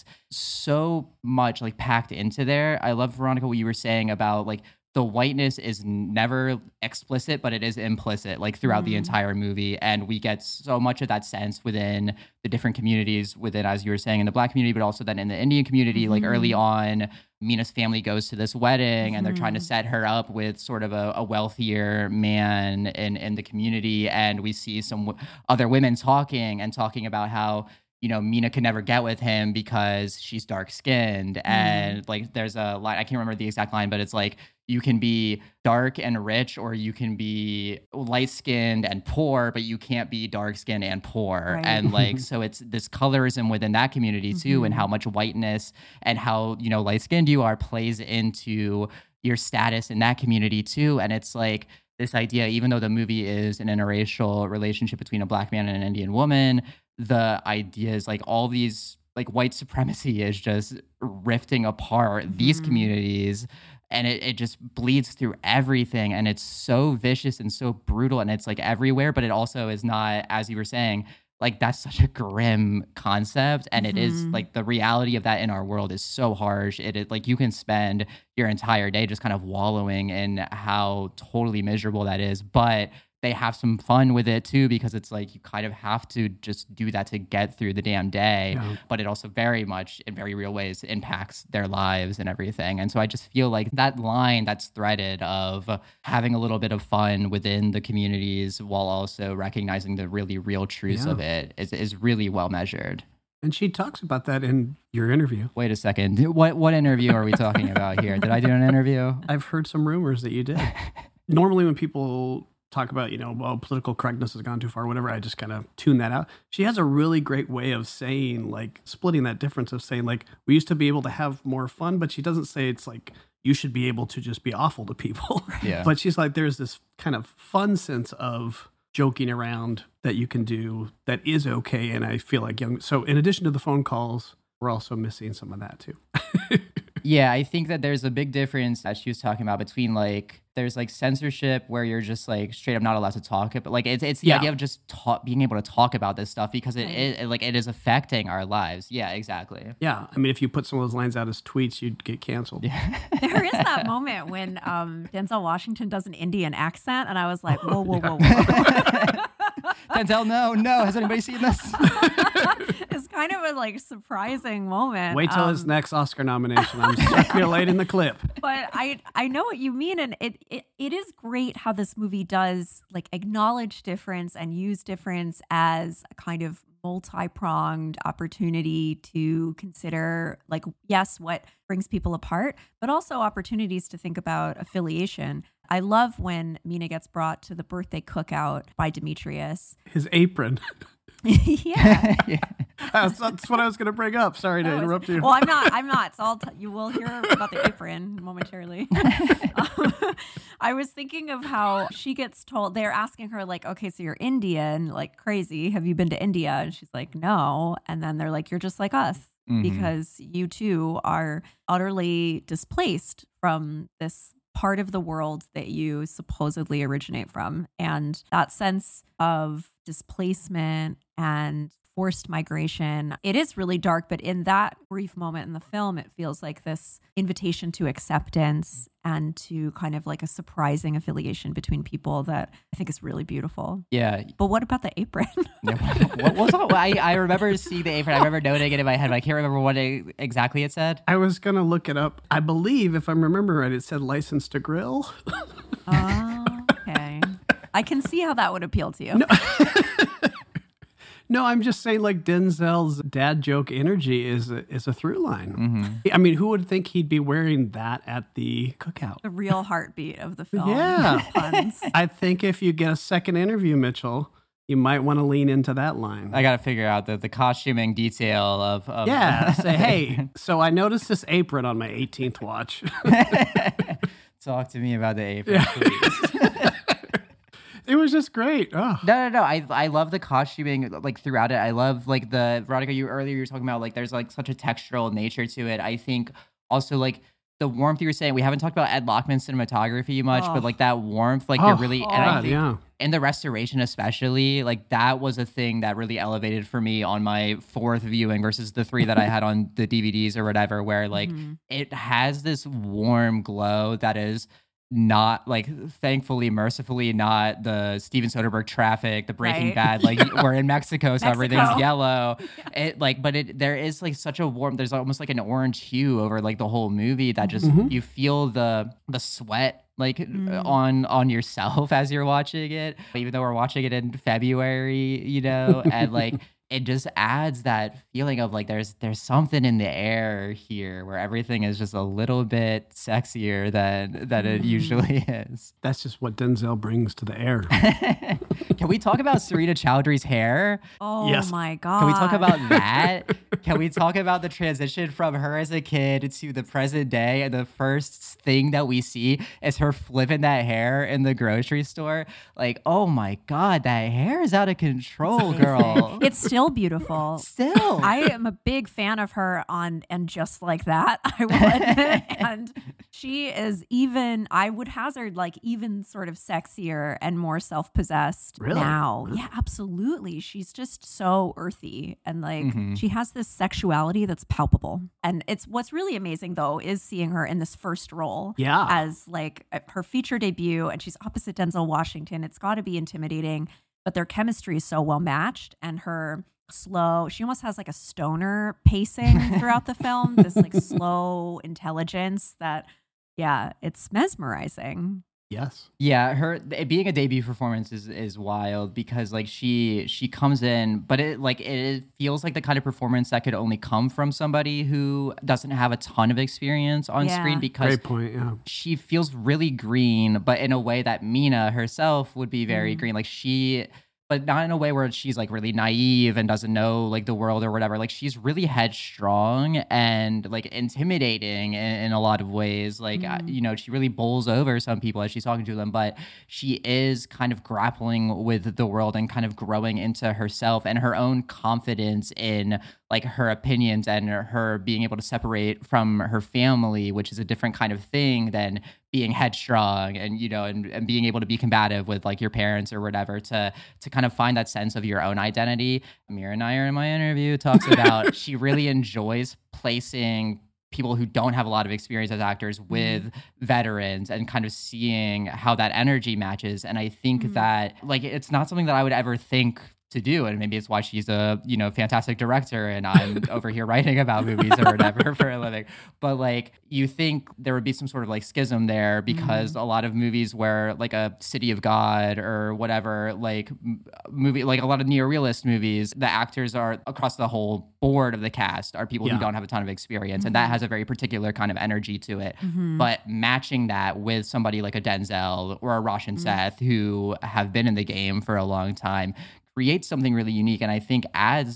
so much like packed into there. I love, Veronica, what you were saying about like the whiteness is never explicit, but it is implicit, like throughout Mm. the entire movie. And we get so much of that sense within the different communities within, as you were saying, in the black community, but also then in the Indian community. Like Mhm. early on, Mina's family goes to this wedding and they're trying to Mhm. set her up with sort of a, a wealthier man in, in the community. And we see some w- other women talking and talking about how, you know, Mina could never get with him because she's dark skinned. And like, there's a line, I can't remember the exact line, but it's like, you can be dark and rich, or you can be light skinned and poor, but you can't be dark skinned and poor. Right. And like, so it's this colorism within that community too, and Mhm. how much whiteness and how, you know, light skinned you are plays into your status in that community too. And it's like this idea, even though the movie is an interracial relationship between a black man and an Indian woman, the idea is like all these, like white supremacy is just rifting apart these Mhm. communities. And it, it just bleeds through everything. And it's so vicious and so brutal. And it's like everywhere, but it also is not, as you were saying, like that's such a grim concept. And it is Mhm. like the reality of that in our world is so harsh. It is like you can spend your entire day just kind of wallowing in how totally miserable that is. But they have some fun with it too, because it's like you kind of have to just do that to get through the damn day. Yeah. But it also very much, in very real ways, impacts their lives and everything. And so I just feel like that line that's threaded of having a little bit of fun within the communities while also recognizing the really real truths Yeah. of it is, is really well measured. And she talks about that in your interview. Wait a second. What what interview are we talking about here? Did I do an interview? I've heard some rumors that you did. Normally when people talk about, you know, well, political correctness has gone too far, whatever, I just kind of tune that out. She has a really great way of saying, like, splitting that difference of saying, like, we used to be able to have more fun, but she doesn't say it's like, you should be able to just be awful to people. Yeah. But she's like, there's this kind of fun sense of joking around that you can do that is okay. And I feel like young, so in addition to the phone calls, we're also missing some of that too. Yeah, I think that there's a big difference that she was talking about between like there's like censorship where you're just like straight up not allowed to talk it, but like it's it's the Yeah. idea of just ta- being able to talk about this stuff because it, Right. it like it is affecting our lives. Yeah, exactly. Yeah. I mean, if you put some of those lines out as tweets, you'd get canceled. Yeah. There is that moment when um, Denzel Washington does an Indian accent, and I was like, whoa, whoa, whoa, whoa. Denzel, no, no. Has anybody seen this? It's kind of a like surprising moment. Wait till his Um, next Oscar nomination. I'm circulating the clip. but I I know what you mean, and it, it it is great how this movie does like acknowledge difference and use difference as a kind of multi-pronged opportunity to consider, like, yes, what brings people apart, but also opportunities to think about affiliation. I love when Mina gets brought to the birthday cookout by Demetrius. His apron. yeah. Yeah. that's, that's what I was going to bring up. Sorry to That was- interrupt you. Well, I'm not. I'm not. So I'll t- you will hear about the apron momentarily. um, I was thinking of how she gets told, they're asking her like, okay, so you're Indian, like crazy. Have you been to India? And she's like, no. And then they're like, you're just like us Mhm. because you too are utterly displaced from this part of the world that you supposedly originate from. And that sense of displacement and forced migration, it is really dark, but in that brief moment in the film, it feels like this invitation to acceptance and to kind of like a surprising affiliation between people that I think is really beautiful. Yeah. But what about the apron? what, what's up? I, I remember seeing the apron. I remember noting it in my head, but I can't remember what it, exactly it said. I was going to look it up. I believe, if I'm remembering right, it said license to grill. Oh, okay. I can see how that would appeal to you. No. No, I'm just saying, like, Denzel's dad joke energy is a, is a through line. Mm-hmm. I mean, who would think he'd be wearing that at the cookout? The real heartbeat of the film. Yeah. Puns. I think if you get a second interview, Mitchell, you might want to lean into that line. I got to figure out the, the costuming detail of, of yeah, say, hey, so I noticed this apron on my eighteenth watch. Talk to me about the apron, please. It was just great. Oh. No, no, no. I I love the costuming like throughout it. I love like the Veronica. You earlier you were talking about like there's like such a textural nature to it. I think also like the warmth you were saying. We haven't talked about Ed Lockman's cinematography much, Oh. but like that warmth, like Oh, you're really and I God, think yeah. in the restoration especially, like that was a thing that really elevated for me on my fourth viewing versus the three that I had on the D V Ds or whatever. Where like Mhm. it has this warm glow that is. Not like thankfully, mercifully, not the Steven Soderbergh Traffic, the Breaking Right. Bad. Like we're in Mexico, so everything's Mexico. yellow. It like, but it there is like such a warm. There's almost like an orange hue over like the whole movie that just Mhm. you feel the the sweat like Mm. on on yourself as you're watching it. Even though we're watching it in February, you know, and like. It just adds that feeling of like there's there's something in the air here where everything is just a little bit sexier than than it Mm. usually is. That's just what Denzel brings to the air. Can we talk about Sarita Chowdhury's hair? Oh Yes. my God. Can we talk about that? Can we talk about the transition from her as a kid to the present day? And the first thing that we see is her flipping that hair in the grocery store. Like, oh my God, that hair is out of control, girl. It's still beautiful. Still. I am a big fan of her on And Just Like That, I will admit. And she is even, I would hazard, like even sort of sexier and more self-possessed Really? now. Yeah, absolutely. She's just so earthy and like Mhm. she has this sexuality that's palpable. And it's what's really amazing though is seeing her in this first role Yeah. as like a- her feature debut, and she's opposite Denzel Washington. It's got to be intimidating, but their chemistry is so well matched, and her slow, she almost has like a stoner pacing throughout the film, this like slow intelligence that, yeah, it's mesmerizing. Yes. Yeah, her it being a debut performance is is wild because like she she comes in, but it like it feels like the kind of performance that could only come from somebody who doesn't have a ton of experience on Yeah. screen because Great point. Yeah. she feels really green, but in a way that Mina herself would be very Mm. green. Like she, but not in a way where she's like really naive and doesn't know like the world or whatever. Like she's really headstrong and like intimidating in, in a lot of ways. Like, uh, Mm. you know, she really bowls over some people as she's talking to them, but she is kind of grappling with the world and kind of growing into herself and her own confidence in like her opinions and her being able to separate from her family, which is a different kind of thing than being headstrong and you know and, and being able to be combative with like your parents or whatever to to kind of find that sense of your own identity. Amira Nair in my interview talks about she really enjoys placing people who don't have a lot of experience as actors with veterans and kind of seeing how that energy matches. And I think Mhm. that like it's not something that I would ever think to do, and maybe it's why she's a you know fantastic director and I'm over here writing about movies or whatever for a living. But like you think there would be some sort of like schism there because a lot of movies where like a City of God or whatever like m- movie like a lot of neorealist movies, the actors are across the whole board of the cast are people Yeah. who don't have a ton of experience, and that has a very particular kind of energy to it. Mhm. But matching that with somebody like a Denzel or a Roshan Seth who have been in the game for a long time creates something really unique and I think adds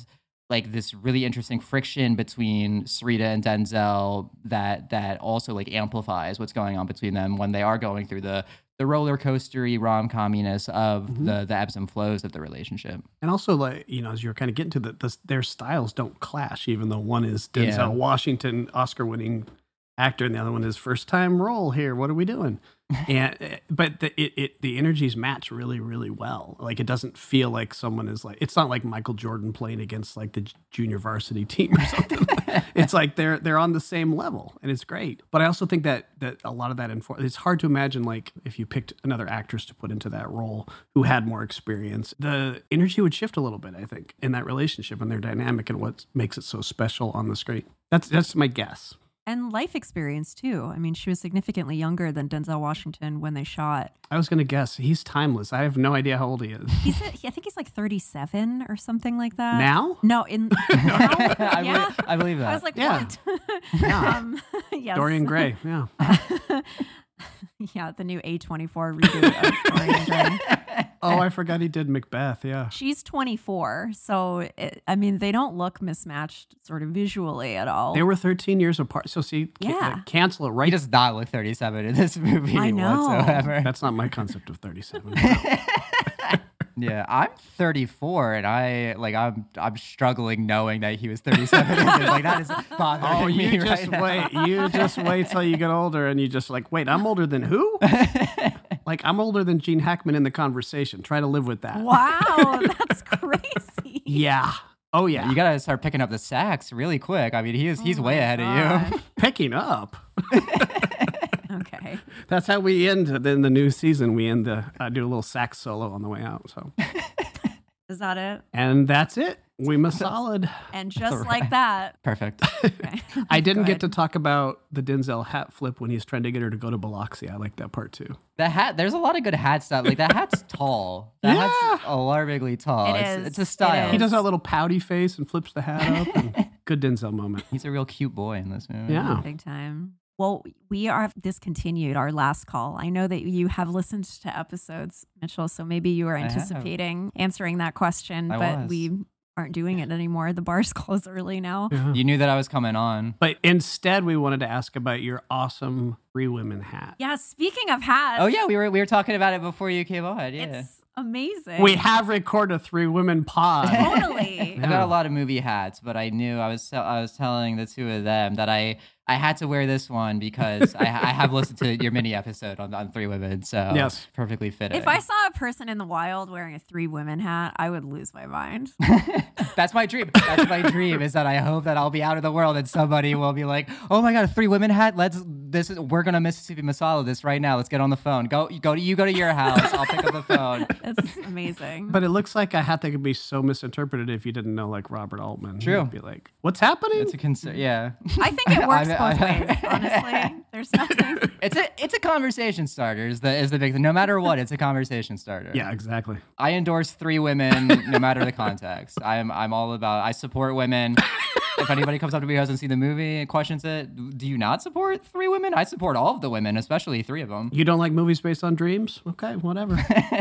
like this really interesting friction between Sarita and Denzel that that also like amplifies what's going on between them when they are going through the the roller coastery rom-comminess of Mhm. the the ebbs and flows of the relationship. And also, like, you know, as you're kind of getting to the, the their styles don't clash, even though one is Denzel Yeah. Washington, Oscar-winning actor, and the other one is first-time role here. What are we doing? and uh, but the it, it the energies match really, really well. Like, it doesn't feel like someone is like, it's not like Michael Jordan playing against like the j- junior varsity team or something. It's like they're they're on the same level, and it's great. But I also think that that a lot of that inform. It's hard to imagine like if you picked another actress to put into that role who had more experience, the energy would shift a little bit. I think in that relationship and their dynamic and what makes it so special on the screen. That's that's my guess. And life experience too. I mean, she was significantly younger than Denzel Washington when they shot. I was gonna guess he's timeless. I have no idea how old he is He's, at, I think he's like thirty-seven or something like that. now. No, in now? I, yeah. believe, I believe that. I was like, Yeah. what? Yeah. um, yes. Dorian Gray. Yeah. Yeah, the new A twenty-four reboot of Dorian Gray. Oh, I forgot he did Macbeth. Yeah. She's twenty-four, so it, I mean, they don't look mismatched, sort of visually at all. They were thirteen years apart. So see, can, Yeah. uh, cancel it he right. does not look thirty-seven in this movie I know. whatsoever. That's not my concept of thirty-seven. Yeah, I'm thirty-four, and I like I'm I'm struggling knowing that he was thirty-seven. Like that is bothering Oh, me you right just now. wait. You just wait till you get older, and you just like, wait, I'm older than who? Like, I'm older than Gene Hackman in The Conversation. Try to live with that. Wow, that's crazy. Yeah. Oh yeah. You gotta start picking up the sacks really quick. I mean, he is he's Oh way my ahead of God. you. Picking up. Okay. That's how we end. Then the new season, we end the uh, do a little sax solo on the way out. So, Is that it? and that's it. We must solid. And just all like right. that. Perfect. Okay. I didn't get to Good. talk about the Denzel hat flip when he's trying to get her to go to Biloxi. I like that part too. The hat. There's a lot of good hat stuff. Like that hat's tall. That Yeah. hat's alarmingly tall. It it's, is. it's a It style. is. He does that little pouty face and flips the hat up. And good Denzel moment. He's a real cute boy in this movie. Yeah. Big time. Well, we are discontinued our last call. I know that you have listened to episodes, Mitchell, so maybe you were I have. anticipating answering that question, I but was. we aren't doing it anymore. The bar's close early now. Yeah. You knew that I was coming on. But instead, we wanted to ask about your awesome Three Women hat. Yeah, speaking of hats. Oh yeah, we were we were talking about it before you came on. Yeah. It's amazing. We have recorded a Three Women pod. Totally. I got a lot of movie hats, but I knew I was I was telling the two of them that I I had to wear this one because I, I have listened to your mini episode on, on Three Women, so Yes. perfectly fitting. If I saw a person in the wild wearing a three women hat, I would lose my mind. That's my dream. That's my dream is that I hope that I'll be out of the world and somebody will be like, "Oh my god, a Three Women hat! Let's this is we're gonna Mississippi Masala this right now. Let's get on the phone. Go go to you go to your house. I'll pick up the phone." It's amazing. But it looks like a hat that could be so misinterpreted if you didn't know, like Robert Altman. True. You'd be like, what's happening? It's a concern. Yeah, I think it works I- both I- ways, honestly. There's nothing. it's a it's a conversation starter. Is the is the big thing. No matter what, it's a conversation starter. Yeah, exactly. I endorse Three Women, no matter the context. I'm I'm all about. I support women. If anybody comes up to me who hasn't seen the movie and questions it, do you not support Three Women? I support all of the women, especially three of them. You don't like movies based on dreams? Okay, whatever.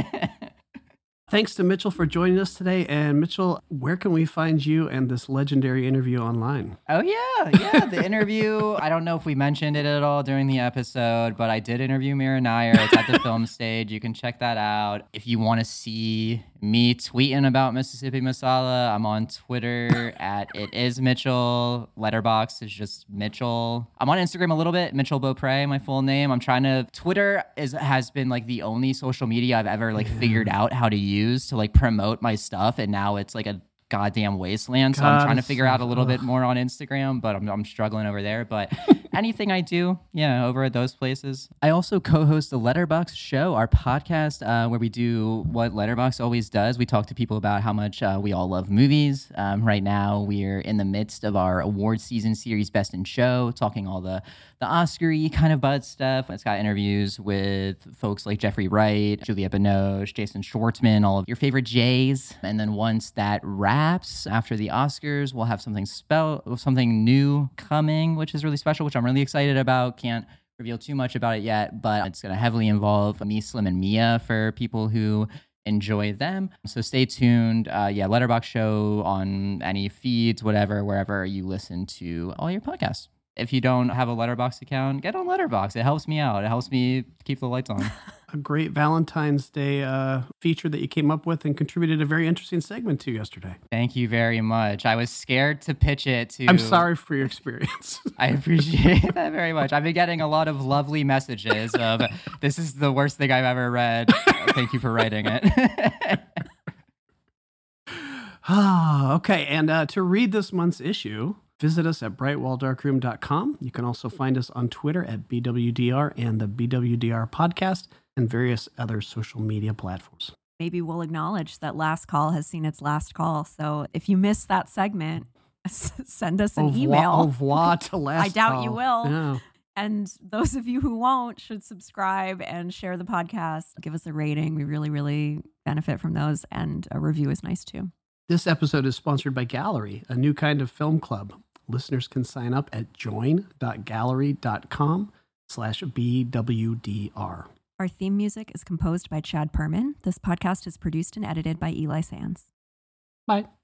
Thanks to Mitchell for joining us today. And Mitchell, where can we find you and this legendary interview online? Oh yeah, yeah. The interview. I don't know if we mentioned it at all during the episode, but I did interview Mira Nair. It's at the Film Stage. You can check that out. If you want to see me tweeting about Mississippi Masala, I'm on Twitter at it is Mitchell. Letterboxd is just Mitchell. I'm on Instagram a little bit, Mitchell Beaupre, my full name. I'm trying to. Twitter is has been like the only social media I've ever like figured out how to use to like promote my stuff, and now it's like a goddamn wasteland. So I'm God, trying to it's figure so- out a little bit ugh. more on Instagram, but I'm, I'm struggling over there. But anything I do, yeah, over at those places. I also co-host the Letterboxd Show, our podcast, uh, where we do what Letterboxd always does. We talk to people about how much uh, we all love movies. Um, right now, we're in the midst of our award season series, Best in Show, talking all the the Oscar-y kind of buzz stuff. It's got interviews with folks like Jeffrey Wright, Juliette Binoche, Jason Schwartzman, all of your favorite Jays. And then once that wraps, after the Oscars, we'll have something spell something new coming, which is really special, which I'm really excited about. Can't reveal too much about it yet, but it's going to heavily involve me, Slim, and Mia for people who enjoy them. So stay tuned. Uh, yeah, Letterboxd Show on any feeds, whatever, wherever you listen to all your podcasts. If you don't have a Letterboxd account, get on Letterboxd. It helps me out. It helps me keep the lights on. A great Valentine's Day uh, feature that you came up with and contributed a very interesting segment to yesterday. Thank you very much. I was scared to pitch it to... I'm sorry for your experience. I appreciate that very much. I've been getting a lot of lovely messages of, this is the worst thing I've ever read. Thank you for writing it. Ah, okay. And uh, to read this month's issue, visit us at bright wall dark room dot com. You can also find us on Twitter at B W D R and the B W D R podcast and various other social media platforms. Maybe we'll acknowledge that Last Call has seen its last call. So if you missed that segment, send us an Au revoir, email. Au revoir to Last I doubt Call. you will. Yeah. And those of you who won't should subscribe and share the podcast. Give us a rating. We really, really benefit from those. And a review is nice too. This episode is sponsored by Gallery, a new kind of film club. Listeners can sign up at join.gallery.com slash BWDR. Our theme music is composed by Chad Perman. This podcast is produced and edited by Eli Sands. Bye.